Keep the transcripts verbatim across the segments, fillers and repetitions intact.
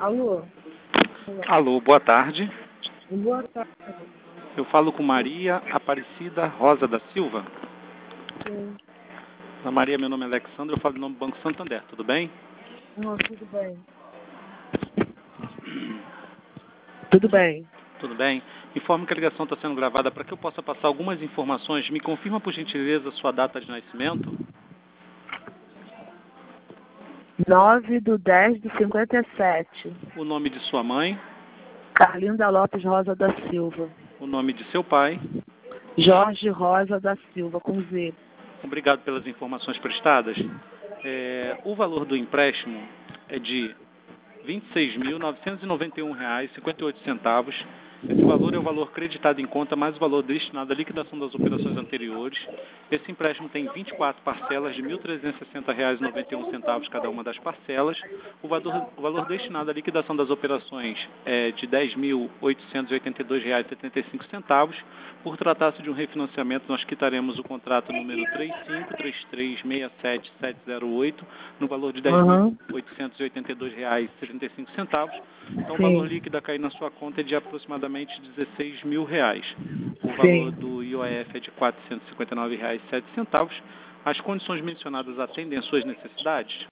Alô? Alô, boa tarde. Boa tarde. Eu falo com Maria Aparecida Rosa da Silva. Sim. Ana Maria, meu nome é Alexandre, eu falo em nome do Banco Santander, tudo bem? Não, tudo bem. Tudo bem. Tudo bem? Informo que a ligação está sendo gravada para que eu possa passar algumas informações. Me confirma, por gentileza, sua data de nascimento? nove do dez de cinquenta e sete. O nome de sua mãe? Carlinda Lopes Rosa da Silva. O nome de seu pai? Jorge Rosa da Silva, com Z. Obrigado pelas informações prestadas. É, o valor do empréstimo é de vinte e seis mil novecentos e noventa e um reais e cinquenta e oito centavos. Esse valor é o valor creditado em conta mais o valor destinado à liquidação das operações anteriores. Esse empréstimo tem vinte e quatro parcelas de mil trezentos e sessenta reais e noventa e um centavos cada uma das parcelas. O valor, o valor destinado à liquidação das operações é de dez mil oitocentos e oitenta e dois reais e setenta e cinco centavos. Por tratar-se de um refinanciamento, nós quitaremos o contrato número três cinco três três seis sete sete zero oito no valor de dez mil oitocentos e oitenta e dois reais e setenta e cinco centavos. Então, o valor líquido a cair na sua conta é de aproximadamente dezesseis mil reais. O valor Sim. do I O F é de quatrocentos e cinquenta e nove reais e sete centavos. As condições mencionadas atendem às suas necessidades?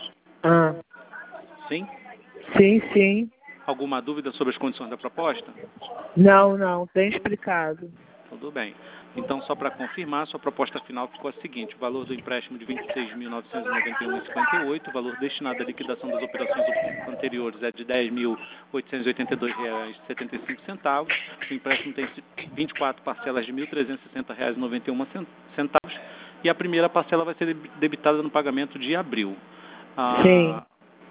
Ah. Sim? Sim, sim. Alguma dúvida sobre as condições da proposta? Não, não, bem explicado. Tudo bem. Então, só para confirmar, sua proposta final ficou a seguinte: o valor do empréstimo de vinte e seis mil novecentos e noventa e um reais e cinquenta e oito centavos, o valor destinado à liquidação das operações anteriores é de dez mil oitocentos e oitenta e dois reais e setenta e cinco centavos, o empréstimo tem vinte e quatro parcelas de mil trezentos e sessenta reais e noventa e um centavos e a primeira parcela vai ser debitada no pagamento de abril. Ah, Sim.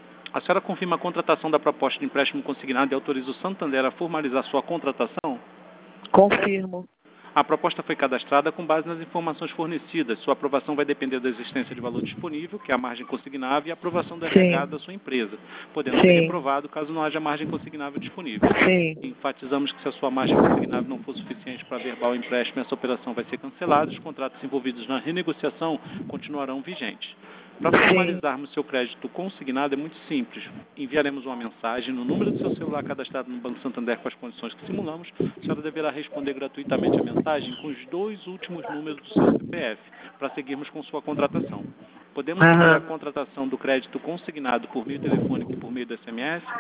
a senhora confirma a contratação da proposta de empréstimo consignado e autoriza o Santander a formalizar sua contratação? Confirmo. A proposta foi cadastrada com base nas informações fornecidas. Sua aprovação vai depender da existência de valor disponível, que é a margem consignável, e a aprovação do R H Sim. da sua empresa, podendo ser Sim. reprovado caso não haja margem consignável disponível. Sim. Enfatizamos que se a sua margem consignável não for suficiente para averbar o empréstimo, essa operação vai ser cancelada. Os contratos envolvidos na renegociação continuarão vigentes. Para formalizarmos seu crédito consignado é muito simples. Enviaremos uma mensagem no número do seu celular cadastrado no Banco Santander com as condições que simulamos. A senhora deverá responder gratuitamente a mensagem com os dois últimos números do seu C P F para seguirmos com sua contratação. Podemos Aham. fazer a contratação do crédito consignado por meio telefônico e por meio do S M S?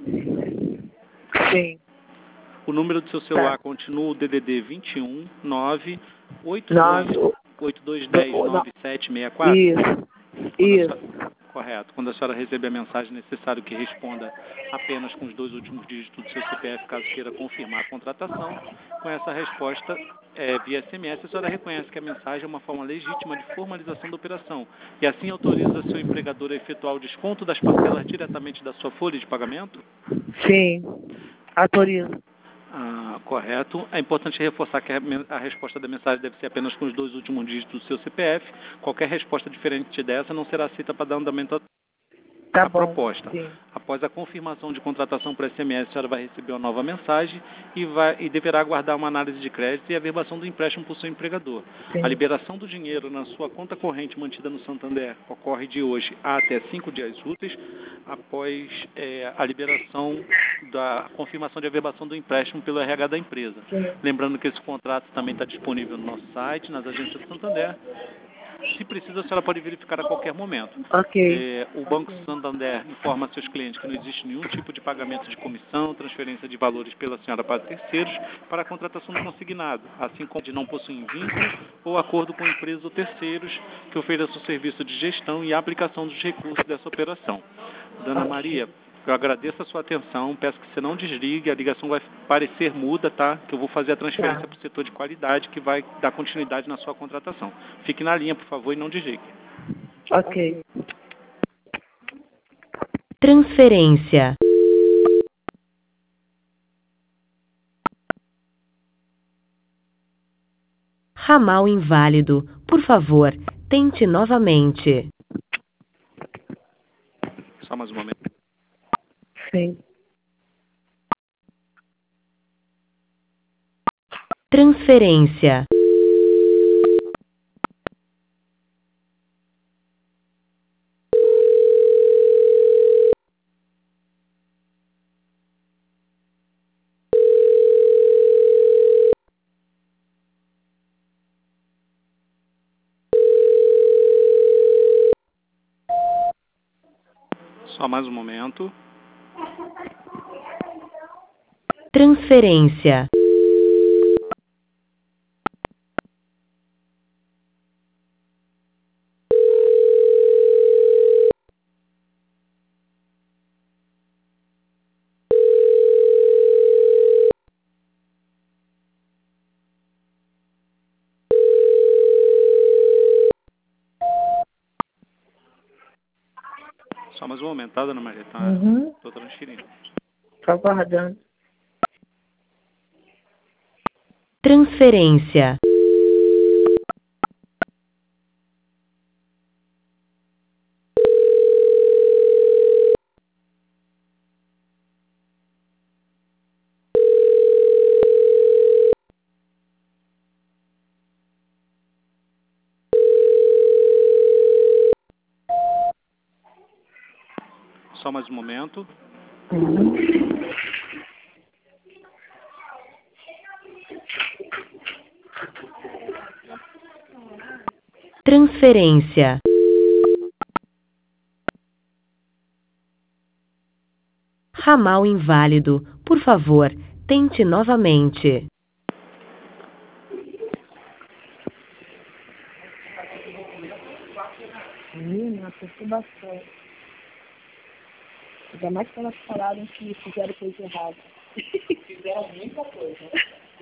Sim. O número do seu celular continua o D D D vinte e um nove oito dois um zero nove sete seis quatro? Isso. Quando a Isso. senhora, correto. Quando a senhora receber a mensagem, é necessário que responda apenas com os dois últimos dígitos do seu C P F, caso queira confirmar a contratação. Com essa resposta, é, via S M S, a senhora reconhece que a mensagem é uma forma legítima de formalização da operação e assim autoriza seu empregador a efetuar o desconto das parcelas diretamente da sua folha de pagamento? Sim. Autorizo. Ah, correto. É importante reforçar que a, a resposta da mensagem deve ser apenas com os dois últimos dígitos do seu C P F. Qualquer resposta diferente dessa não será aceita para dar andamento à Tá a bom. proposta. Sim. Após a confirmação de contratação por S M S, a senhora vai receber uma nova mensagem e, vai, e deverá aguardar uma análise de crédito e a averbação do empréstimo por seu empregador. Sim. A liberação do dinheiro na sua conta corrente mantida no Santander ocorre de hoje a até cinco dias úteis após é, a liberação da confirmação de averbação do empréstimo pelo R H da empresa. Sim. Lembrando que esse contrato também está disponível no nosso site, nas agências do Santander. Se precisa, a senhora pode verificar a qualquer momento. Ok. É, o Banco Santander informa a seus clientes que não existe nenhum tipo de pagamento de comissão, transferência de valores pela senhora para terceiros para a contratação do consignado, assim como de não possuem vínculo ou acordo com empresas ou terceiros que ofereçam o serviço de gestão e aplicação dos recursos dessa operação. Dona Maria, eu agradeço a sua atenção, peço que você não desligue, a ligação vai parecer muda, tá? Que eu vou fazer a transferência Tá. para o setor de qualidade que vai dar continuidade na sua contratação. Fique na linha, por favor, e não desligue. Ok. Transferência. Ramal inválido. Por favor, tente novamente. Só mais um momento. Sim. Transferência. Só mais um momento. Transferência. Só mais um momento, tá, dona Maria? Tá? Uhum. Tô transferindo. Tô aguardando. Transferência. Só mais um momento. Uhum. Transferência. Ramal inválido. Por favor, tente novamente. Menina, acertou bastante. Ainda mais que elas falaram que fizeram coisa errada. Fizeram muita coisa.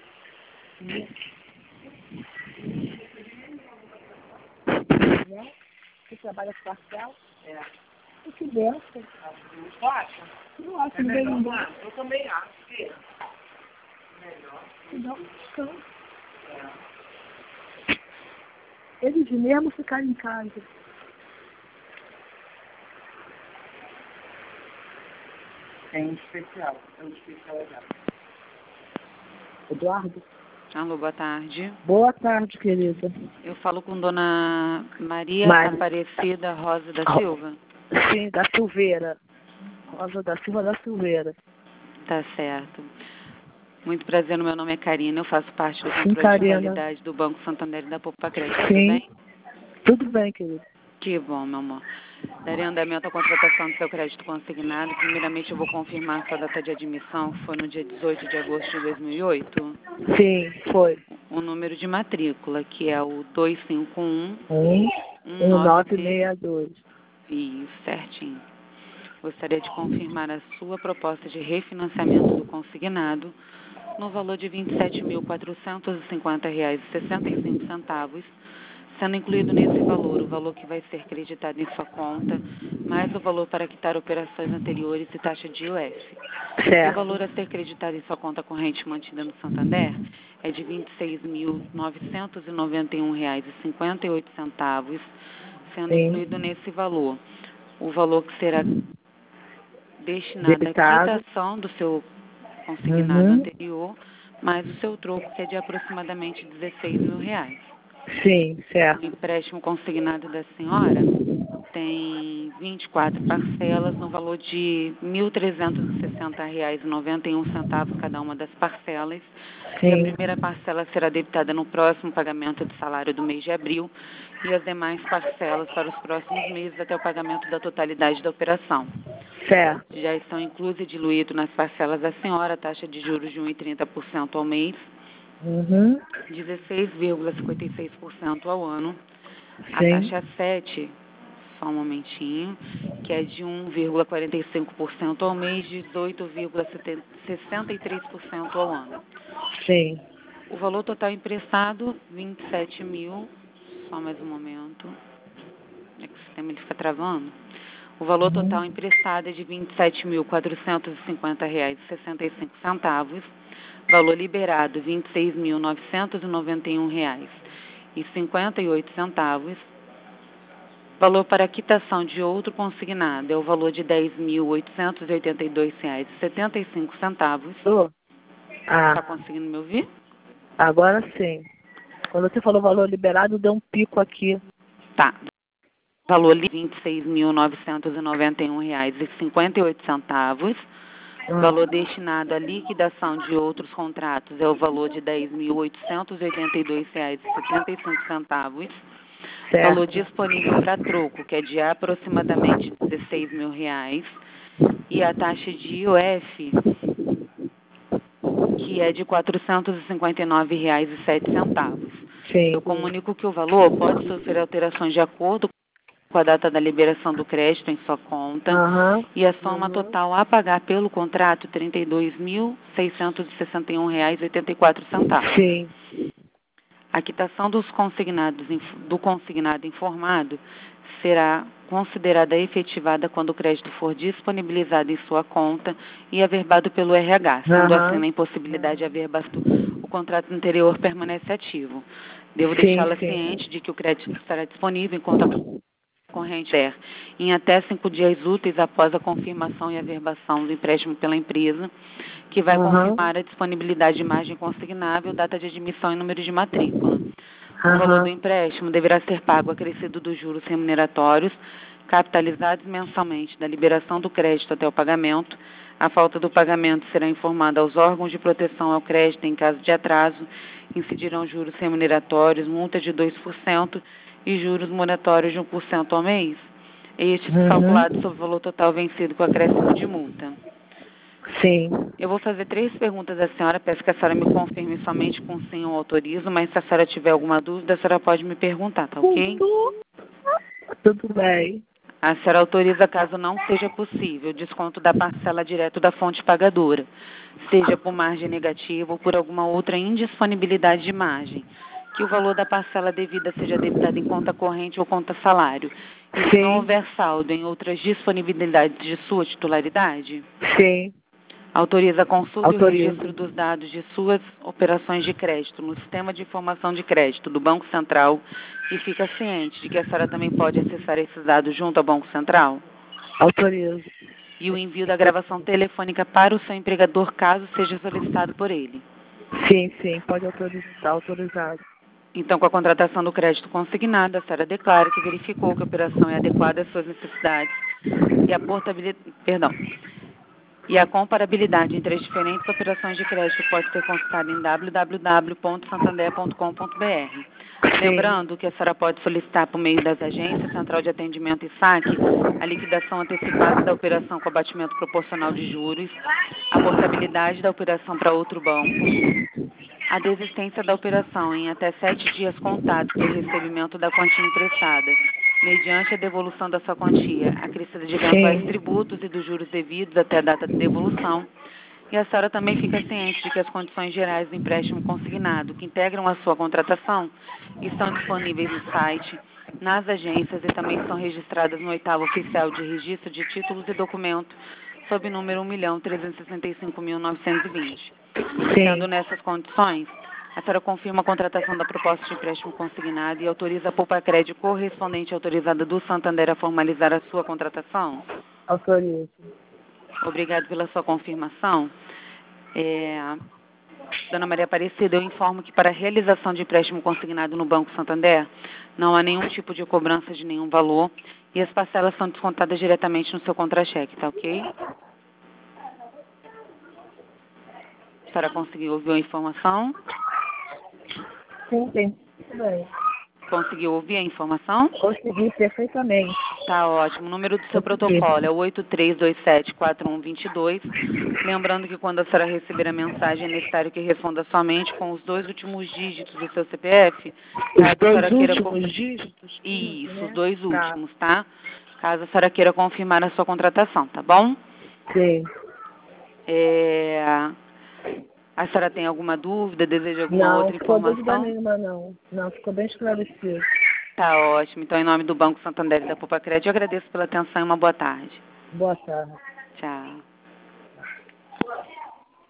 Né? Você trabalha com parcial? É. O que benção. Você acha? Não acho, não veio ninguém. Eu também acho que é. Melhor. Dá um descanso. É. Eles mesmo ficaram em casa. É um especial. É um especial legal. Eduardo? Alô, boa tarde. Boa tarde, querida. Eu falo com Dona Maria Mari. Aparecida Rosa da Silva. Sim, da Silveira. Rosa da Silva da Silveira. Tá certo. Muito prazer, meu nome é Karina, eu faço parte do Sim, controle de Karina. qualidade do Banco Santander e da Poupa Crédito, tudo Sim. bem? Tudo bem, querida. Que bom, meu amor. Darei andamento à contratação do seu crédito consignado. Primeiramente, eu vou confirmar sua data de admissão, que foi no dia dezoito de agosto de dois mil e oito. Sim, foi. O número de matrícula, que é o dois cinco um, Um, um um nove nove seis dois. Isso, certinho. Gostaria de confirmar a sua proposta de refinanciamento do consignado no valor de vinte e sete mil quatrocentos e cinquenta reais e sessenta e cinco centavos, sendo incluído nesse valor o valor que vai ser creditado em sua conta, mais o valor para quitar operações anteriores e taxa de I O F. E o Certo. valor a ser creditado em sua conta corrente mantida no Santander é de vinte e seis mil novecentos e noventa e um reais e cinquenta e oito centavos, sendo Sim. incluído nesse valor o valor que será destinado à Debitado. quitação do seu consignado Uhum. anterior, mais o seu troco, que é de aproximadamente dezesseis mil reais. Sim, O certo. empréstimo consignado da senhora tem vinte e quatro parcelas no valor de mil trezentos e sessenta reais e noventa e um centavos cada uma das parcelas. E a Sim. primeira parcela será debitada no próximo pagamento de salário do mês de abril e as demais parcelas para os próximos meses até o pagamento da totalidade da operação. Certo. Já estão inclusos e diluídos nas parcelas da senhora a taxa de juros de um vírgula trinta por cento ao mês, Uhum. dezesseis vírgula cinquenta e seis por cento ao ano, a Sim. taxa sete, só um momentinho, que é de um vírgula quarenta e cinco por cento ao mês, dezoito vírgula sessenta e três por cento ao ano. Sim. O valor total emprestado, vinte e sete mil, só mais um momento, é que o sistema ele fica travando. O valor total emprestado é de vinte e sete mil quatrocentos e cinquenta reais e sessenta e cinco centavos. Valor liberado, vinte e seis mil novecentos e noventa e um reais e cinquenta e oito centavos. Valor para quitação de outro consignado é o valor de dez mil oitocentos e oitenta e dois reais e setenta e cinco centavos. Tô. Está Ah, conseguindo me ouvir? agora sim. Quando você falou valor liberado, deu um pico aqui. Tá. Valor de vinte e seis mil novecentos e noventa e um reais e cinquenta e oito centavos. Hum. Valor destinado à liquidação de outros contratos é o valor de dez mil oitocentos e oitenta e dois reais e setenta e cinco centavos. Certo. Valor disponível para troco, que é de aproximadamente dezesseis mil reais. E a taxa de I O F, que é de quatrocentos e cinquenta e nove reais e sete centavos. Sim. Eu comunico que o valor pode sofrer alterações de acordo com a data da liberação do crédito em sua conta. Aham. E a soma Uhum. total a pagar pelo contrato, trinta e dois mil, seiscentos e sessenta e um reais e oitenta e quatro centavos. Sim. A quitação dos consignados, do consignado informado será considerada efetivada quando o crédito for disponibilizado em sua conta e averbado pelo R H. Sendo Aham. assim, na impossibilidade de averbado, o contrato anterior permanece ativo. Devo Sim, deixá-la sim. ciente de que o crédito estará disponível em conta corrente der em até cinco dias úteis após a confirmação e averbação do empréstimo pela empresa, que vai Aham. confirmar a disponibilidade de margem consignável, data de admissão e número de matrícula. O Aham. valor do empréstimo deverá ser pago acrescido dos juros remuneratórios, capitalizados mensalmente da liberação do crédito até o pagamento. A falta do pagamento será informada aos órgãos de proteção ao crédito em caso de atraso. Incidirão juros remuneratórios, multa de dois por cento e juros moratórios de um por cento ao mês. Estes Uhum. calculados sobre o valor total vencido com acréscimo de multa. Sim. Eu vou fazer três perguntas à senhora, peço que a senhora me confirme somente com sim ou autorizo, mas se a senhora tiver alguma dúvida, a senhora pode me perguntar, tá ok? Tudo, tudo bem. A senhora autoriza caso não seja possível o desconto da parcela direto da fonte pagadora, seja por margem negativa ou por alguma outra indisponibilidade de margem, que o valor da parcela devida seja debitado em conta corrente ou conta salário, e se não Sim. houver saldo em outras disponibilidades de sua titularidade? Sim. Autoriza a consulta Autorizo. e o registro dos dados de suas operações de crédito no Sistema de Informação de Crédito do Banco Central e fica ciente de que a senhora também pode acessar esses dados junto ao Banco Central? Autorizo. E o envio da gravação telefônica para o seu empregador, caso seja solicitado por ele. Sim, sim. Pode autorizar. Está autorizado. Então, com a contratação do crédito consignado, a senhora declara que verificou que a operação é adequada às suas necessidades e a portabilidade, perdão, e a comparabilidade entre as diferentes operações de crédito pode ser consultada em w w w ponto santander ponto com ponto b r. Lembrando que a senhora pode solicitar por meio das agências, Central de Atendimento e Saque, a liquidação antecipada da operação com abatimento proporcional de juros, a portabilidade da operação para outro banco, a desistência da operação em até sete dias contados do recebimento da quantia emprestada, mediante a devolução da sua quantia, acrescida de eventuais Sim. tributos e dos juros devidos até a data de devolução. E a senhora também fica ciente de que as condições gerais do empréstimo consignado, que integram a sua contratação, estão disponíveis no site, nas agências e também são registradas no oitavo oficial de registro de títulos e documentos, sob número um milhão trezentos e sessenta e cinco mil novecentos e vinte. Sendo Sim. nessas condições, a senhora confirma a contratação da proposta de empréstimo consignado e autoriza a Poupa Crédito correspondente autorizada do Santander a formalizar a sua contratação? Autorizo. Obrigado pela sua confirmação. É, Dona Maria Aparecida, eu informo que para a realização de empréstimo consignado no Banco Santander, não há nenhum tipo de cobrança de nenhum valor e as parcelas são descontadas diretamente no seu contra-cheque, tá ok? A senhora conseguiu ouvir a informação? Sim, sim. Tudo bem. Conseguiu ouvir a informação? Consegui perfeitamente. Tá ótimo. O número do seu Consegui. protocolo é oito três dois sete quatro um dois dois. Lembrando que quando a senhora receber a mensagem, é necessário que responda somente com os dois últimos dígitos do seu C P F. Os Caso a dois senhora queira... últimos dígitos? Isso, né? os dois Tá. últimos, tá? Caso a senhora queira confirmar a sua contratação, tá bom? Sim. É... A senhora tem alguma dúvida, deseja alguma Não, outra ficou dúvida informação? nenhuma, não. Não, ficou bem esclarecido. Tá ótimo. Então, em nome do Banco Santander e da Poupa Crédito, eu agradeço pela atenção e uma boa tarde. Boa tarde. Tchau.